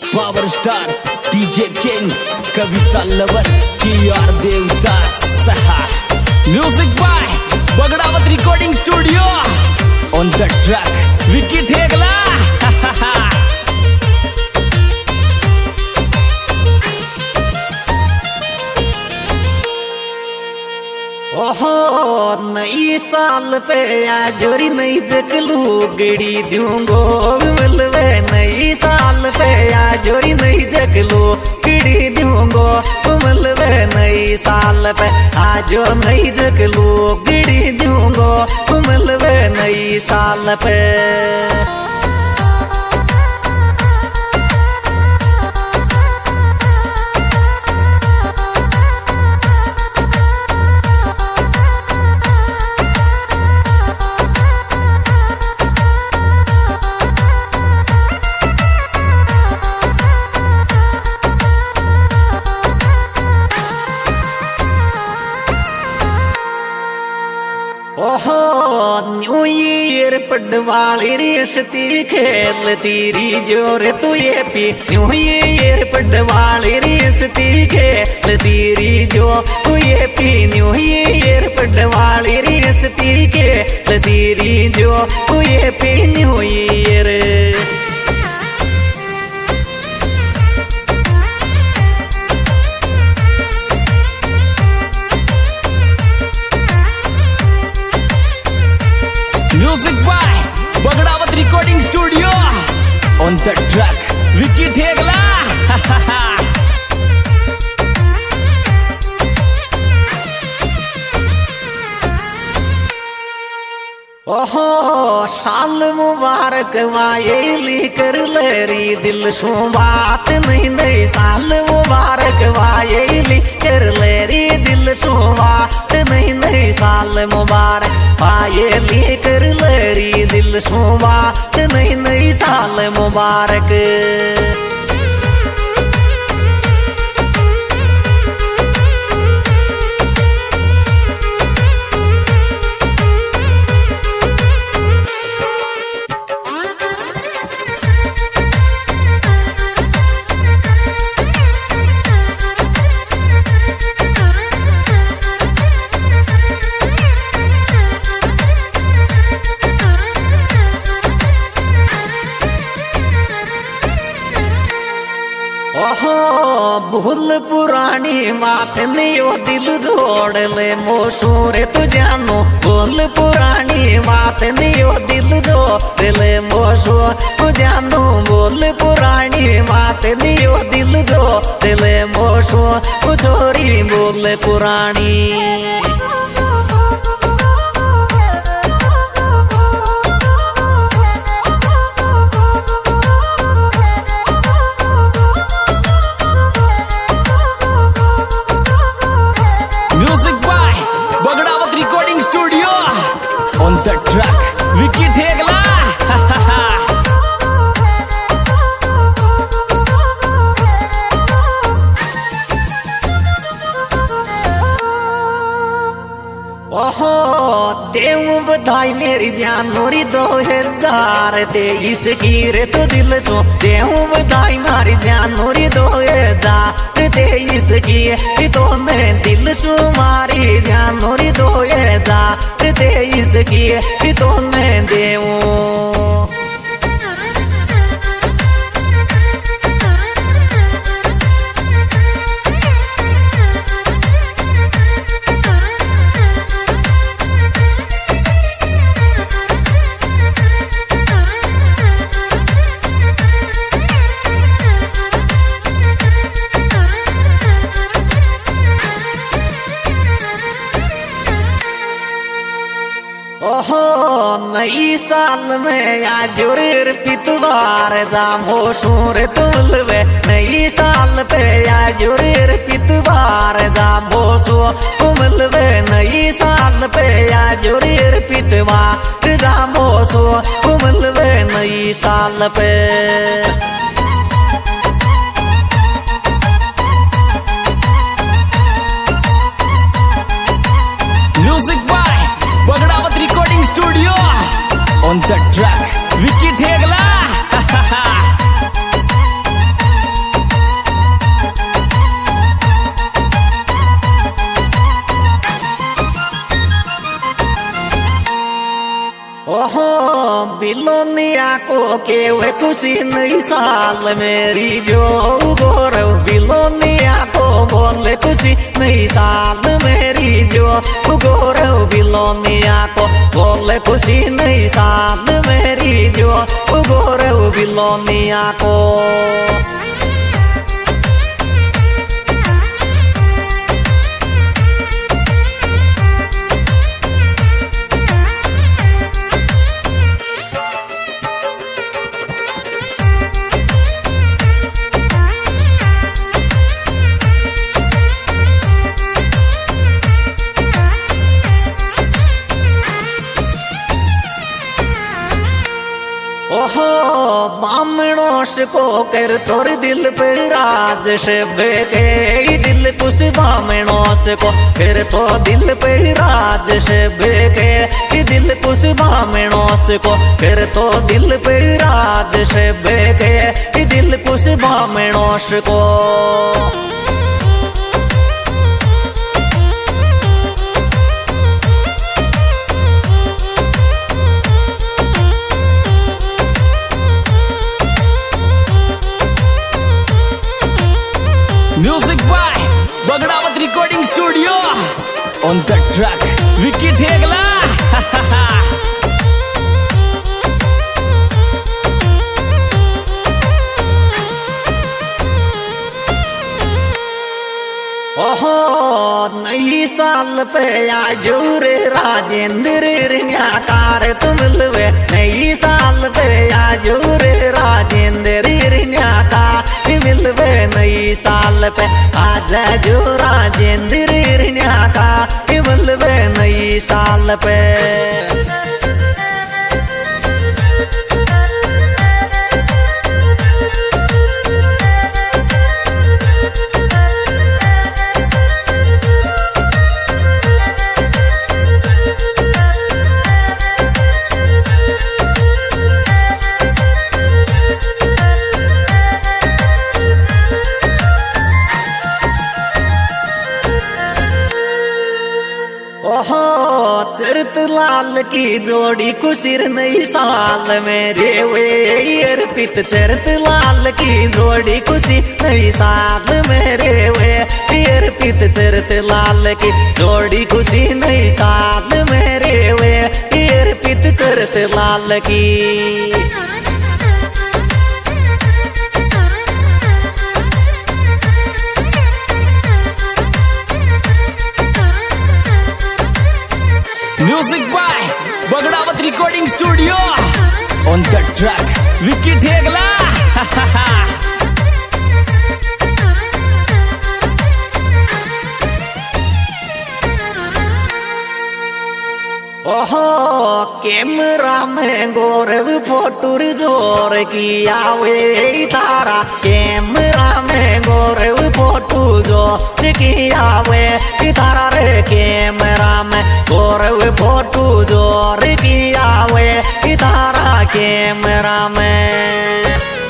Power star DJ king Kavita lover की और देवता सहा music by Bagdawat recording studio on the track Vicky Thegla. ओहो नई साल पे आजोरी नई जगलू गड़ी दूंगो मिलवे नई साल पे आजोरी नई जगलू गड़ी दूंगो मिलवे नई साल पे आजो नई जगलू गड़ी दूंगो मिलवे नई साल पे। ओहो न्यू ईयर पडवाली रेशती खेल तीरी जोर तू ये पी न्यू ईयर पडवाली रेशती खेल तीरी जो तू ये पी न्यू ईयर पडवाली रेशती खेल तीरी जो तू ये पी new year. Music by Bagdawat recording studio on the track Vicky Thegla. ओहो साल मुबारक वायली कर लेरी दिल सो बात नहीं नहीं साल मुबारक वायली कर लेरी दिल सो बात नहीं नहीं साल मुबारक वायली कर लेरी दिल सो बात नहीं नहीं साल मुबारक। ओहो भूल पुरानी बात नहीं वो दिल जोड़ ले मोशूरे तू जानो भूल पुरानी बात नहीं वो दिल जोड़ ले मोशो तू जानो भूल पुरानी बात नहीं वो दिल जोड़ ले मोशो तू छोरी भूल पुरानी। Music by Bagdawat recording studio on the track Vicky Thegla. ओहो देव बधाई मेरी जानोरी 2023 की रे तो दिल सो देव बधाई मारी जानोरी 2023 की तो मैं दिल सो मारी जानोरी 2023 की तो मैं देव। ओहो नई साल में आजोर पितवार जामो शूर तुलवे नई साल पे आजोर पितवार जामो सो तुमलवे नई साल पे आजोर पितवार जामो सो तुमलवे नई साल पे। Music by Bagdawat recording studio on the track Vicky Thegla. बिलोनिया को केवे खुशी नई साल मेरी जो गौरव बिलोनिया को बोले खुशी नई साल मेरी जो गौरव बिलोनिया को बोले खुशी नई साल मेरी जो गौरव बिलोनिया को। ओहो बामणोश को कर तोर दिल पे राज शबे के दिल कुछ बामणोश को कर तो दिल पे राज शबे के दिल कुछ बामणोश को कर तो दिल पे राज शबे के दिल कुछ बामणोश को। Music by Bagdawat Recording Studio. On the track, Vicky Thegla. ओहो नई साल पे आजू रे राजेंद्र न्याकार तुम मिलवे नई साल पे आजू रे राजेंद्र न्याका मिलवे नई साल पे आज जो राजेंद्र न्याका मिलवे नई साल पे। ओहो चरत लाल की जोड़ी खुशीर नई साल मेरे वे अर्पित चरत लाल की जोड़ी खुशी नई साल मेरे वे अर्पित चरत लाल की जोड़ी खुशी नई साल मेरे वे अर्पित चरत लाल की। Music by Bagdawat Recording Studio. On the track, Vicky Thegla. ओहो कैमरा में गौरव फोटोर जोर किया वे तारा कैमरा में गौरव फोटो जोर किया वे तारा रे कैमरा में गौरव फोटो जोर किया वे तारा कैमरा में।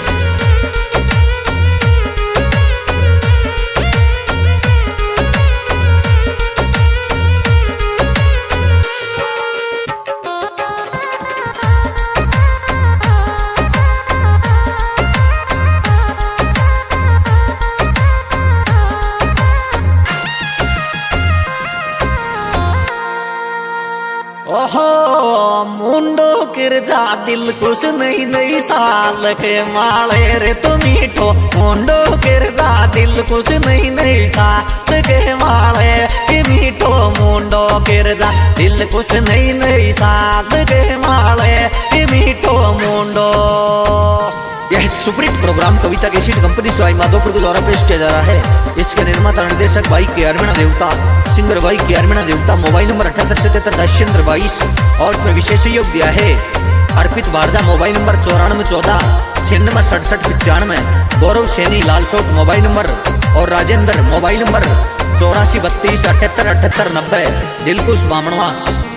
ओहो मुंडो किरजा दिल कुछ नई नई साल के माले रे तो मीठो मुंडो किरजा दिल कुछ नई नई साल के माले मीठो मुंडो किरजा दिल कुछ नई नई साल के माले मीठो मुंडो। यह superhit program Kavita cassette company Sawai Madhopur के द्वारा पेश किया जा रहा है। इसके निर्माता निर्देशक भाई के आरमीणा देवता, सिंगर भाई के आरमीणा देवता। मोबाइल नंबर 7877 और इसमें विशेष सहयोग दिया है Arpit Bharja. Mobile number 9414 966795। Gaurav Saini Lalsot mobile number और राजेंद्र मोबाइल नंबर 8432 78 78 90। दिलकुश बामणवास।